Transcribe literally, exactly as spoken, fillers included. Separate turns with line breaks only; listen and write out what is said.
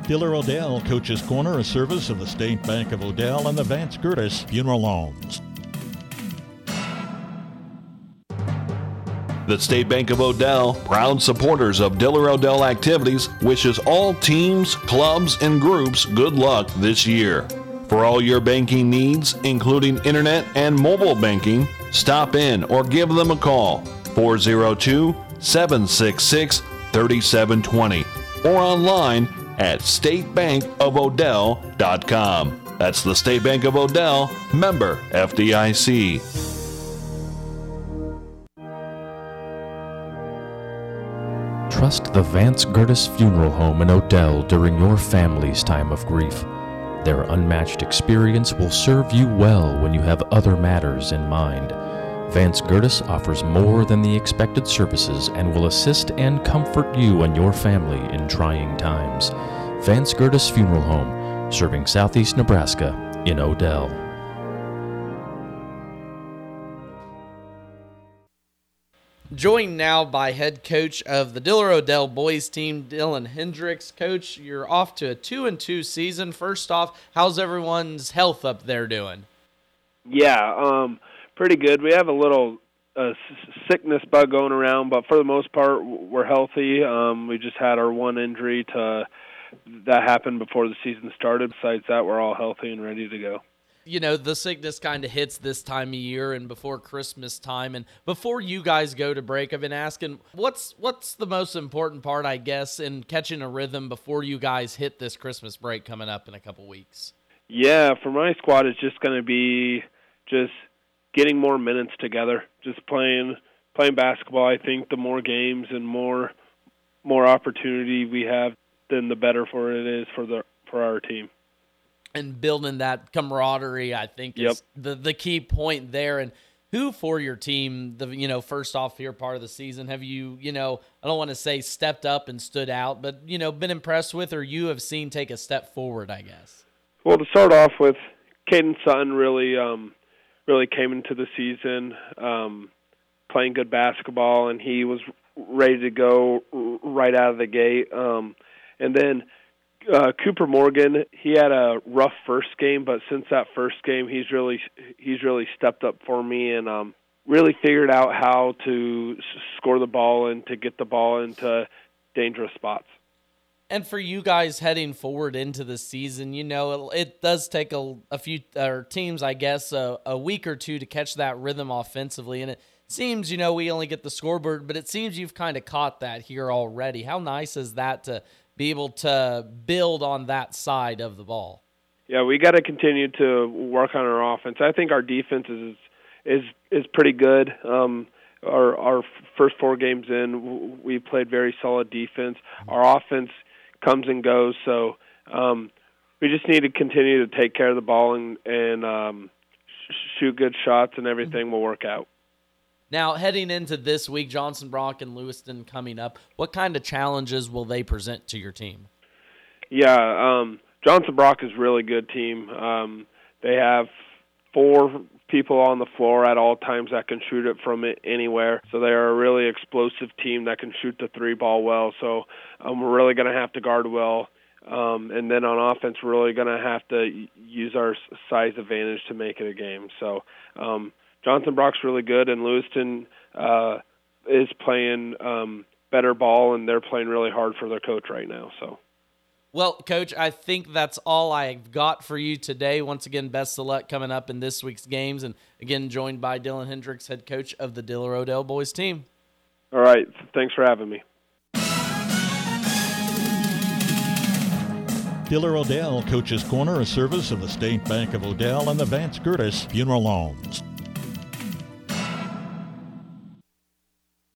Diller Odell Coach's Corner, a service of the State Bank of Odell and the Vance Gertis Funeral Homes.
The State Bank of Odell, proud supporters of Diller Odell activities, wishes all teams, clubs, and groups good luck this year. For all your banking needs, including internet and mobile banking, stop in or give them a call, four oh two, seven six six, three seven two zero, or online at state bank of odell dot com. That's the State Bank of Odell, member F D I C.
Trust the Vance Gertis Funeral Home in Odell during your family's time of grief. Their unmatched experience will serve you well when you have other matters in mind. Vance Gertis offers more than the expected services and will assist and comfort you and your family in trying times. Vance Gertis Funeral Home, serving Southeast Nebraska in Odell.
Joined now by head coach of the Diller Odell boys team, Dylan Hendricks. Coach, you're off to a two and two season. First off, how's everyone's health up there doing?
Yeah, um, pretty good. We have a little uh, sickness bug going around, but for the most part, we're healthy. Um, we just had our one injury to that happened before the season started. Besides that, we're all healthy and ready to go.
You know, the sickness kind of hits this time of year and before Christmas time. And before you guys go to break, I've been asking, what's what's the most important part, I guess, in catching a rhythm before you guys hit this Christmas break coming up in a couple weeks?
Yeah, for my squad, it's just going to be just getting more minutes together, just playing playing basketball. I think the more games and more more opportunity we have, then the better for it is for the for our team.
And building that camaraderie, I think, is
yep.
the, the key point there. And who for your team, the you know, first off here part of the season, have you, you know, I don't want to say stepped up and stood out, but, you know, been impressed with or you have seen take a step forward, I guess?
Well, to start off with, Caden Sutton really um, really came into the season um, playing good basketball, and he was ready to go right out of the gate. Um, and then Uh, Cooper Morgan, he had a rough first game, but since that first game, he's really he's really stepped up for me and um, really figured out how to s- score the ball and to get the ball into dangerous spots.
And for you guys heading forward into the season, you know, it, it does take a, a few or teams, I guess, a, a week or two to catch that rhythm offensively. And it seems, you know, we only get the scoreboard, but it seems you've kind of caught that here already. How nice is that to be able to build on that side of the ball?
Yeah, we got to continue to work on our offense. I think our defense is is is pretty good. Um, our our first four games in, we played very solid defense. Our offense comes and goes, so um, we just need to continue to take care of the ball and and um, sh- shoot good shots, and everything will work out.
Now, heading into this week, Johnson Brock and Lewiston coming up, what kind of challenges will they present to your team?
Yeah, um, Johnson Brock is a really good team. Um, they have four people on the floor at all times that can shoot it from it anywhere. So they are a really explosive team that can shoot the three ball well. So um, we're really going to have to guard well. Um, and then on offense, we're really going to have to use our size advantage to make it a game. So um Johnson Brock's really good, and Lewiston uh, is playing um, better ball, and they're playing really hard for their coach right now. So,
well, Coach, I think that's all I've got for you today. Once again, best of luck coming up in this week's games, and again, joined by Dylan Hendricks, head coach of the Diller Odell boys team.
All right, thanks for having me.
Diller Odell Coach's Corner, a service of the State Bank of Odell and the Vance Gertis Funeral Homes.